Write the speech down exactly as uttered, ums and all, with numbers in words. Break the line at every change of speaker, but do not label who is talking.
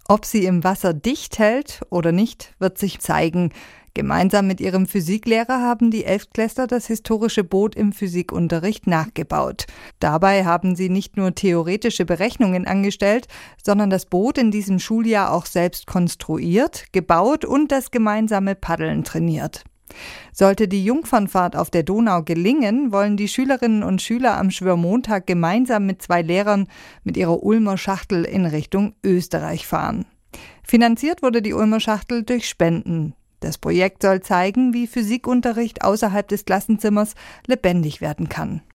Ob sie im Wasser dicht hält oder nicht, wird sich zeigen. Gemeinsam mit ihrem Physiklehrer haben die Elftklässler das historische Boot im Physikunterricht nachgebaut. Dabei haben sie nicht nur theoretische Berechnungen angestellt, sondern das Boot in diesem Schuljahr auch selbst konstruiert, gebaut und das gemeinsame Paddeln trainiert. Sollte die Jungfernfahrt auf der Donau gelingen, wollen die Schülerinnen und Schüler am Schwörmontag gemeinsam mit zwei Lehrern mit ihrer Ulmer Schachtel in Richtung Österreich fahren. Finanziert wurde die Ulmer Schachtel durch Spenden. Das Projekt soll zeigen, wie Physikunterricht außerhalb des Klassenzimmers lebendig werden kann.